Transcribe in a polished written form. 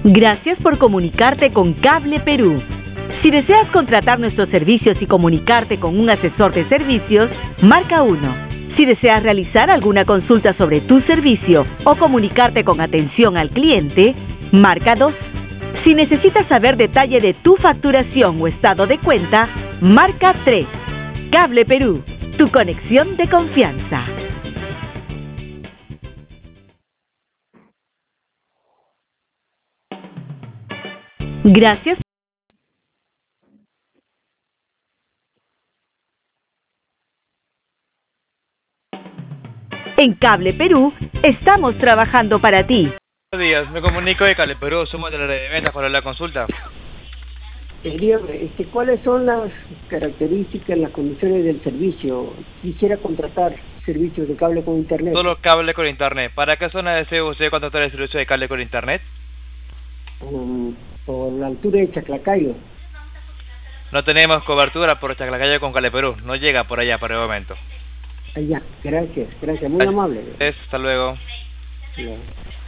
Gracias por comunicarte con Cable Perú. Si deseas contratar nuestros servicios y comunicarte con un asesor de servicios, marca 1. Si deseas realizar alguna consulta sobre tu servicio o comunicarte con atención al cliente, marca 2. Si necesitas saber detalle de tu facturación o estado de cuenta, marca 3. Cable Perú, tu conexión de confianza. Gracias. En Cable Perú, estamos trabajando para ti. Buenos días, me comunico de Cable Perú, somos de la red de ventas para la consulta. Dígame, ¿cuáles son las características, las condiciones del servicio? Quisiera contratar servicios de cable con internet. Solo cable con internet. ¿Para qué zona desea usted contratar el servicio de cable con internet? Por la altura de Chaclacayo. No tenemos cobertura por Chaclacayo con Cable Perú, no llega por allá por el momento. Allá, gracias, muy amable. Hasta luego. Ya.